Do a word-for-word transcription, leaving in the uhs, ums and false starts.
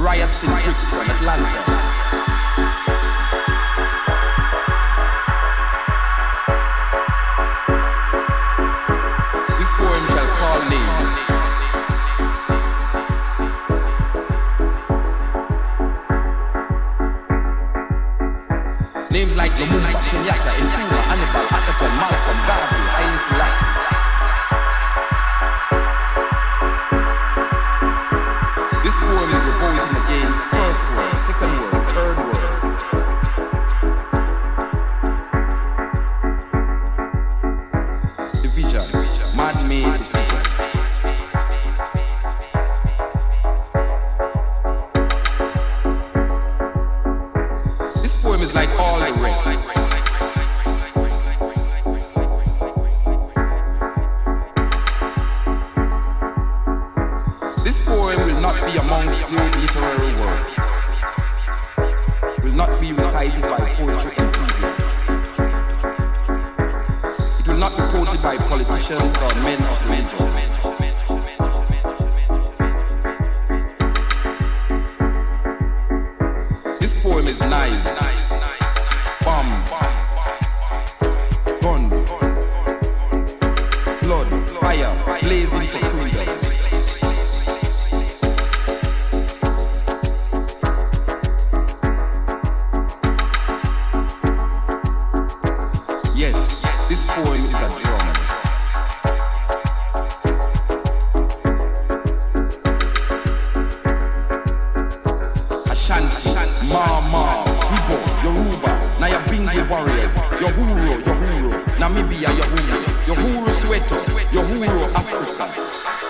riots in Brixton, Atlanta. Names like Lumumba, Kenyatta, Nkrumah, Hannibal, Akhenaten, Malcolm, Garvey, Haile Selassie. This poem is revolting against first world, second world, third world. Division, man-made decisions. Is like all the rest. This poem will not be amongst great literary work. Will not be recited by poetry enthusiasts. It will not be quoted by politicians or men of legend.